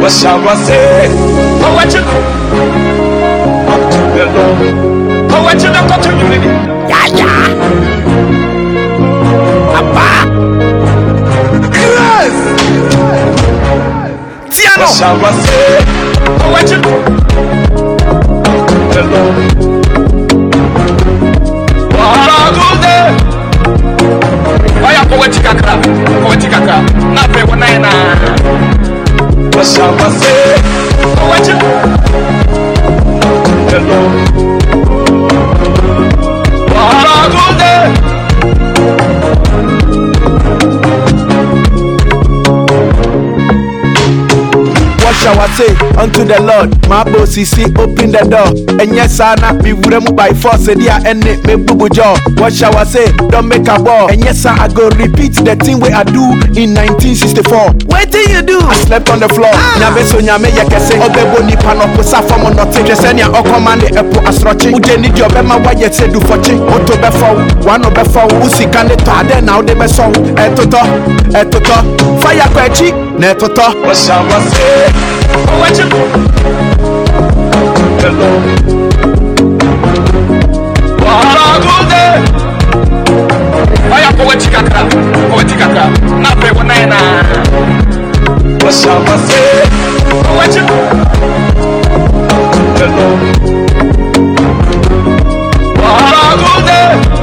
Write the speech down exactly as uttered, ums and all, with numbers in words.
What shall I say? Oh, what you know? Unto the Lord. Oh, what you know? Continue. Yeah, yeah. Abba. Yes. Tiano. What shall I say? Oh, what you know? Unto the Lord. What a good day. Why are poetic akra? Poetic akra. Not pay one nine. What shall I say? Oh, what you hello? What a good day. What shall I say unto the Lord? My boss is see open the door. And yes, I not be with by force. And yeah, and it me boo jaw. What shall I say? Don't make a ball. And yes, I go repeat the thing where I do in nineteen sixty-four. What did you do? I slept on the floor. Nyame so nyame ye kese. Obebo ni pano pusa from nothing. Just any o command the epo asrochi. Uje ni job ema wa ye se do fochi. Oto be foul, one be foul. Usi kan de to ade now de be so. Etoto, etoto. Fire kwechi, ne toto. What shall I say? Oh, what you hello? What a good day. Why are poetic akra? Poetic akra. Not pay one nine. What shall I say? Oh, what you hello? What a good day.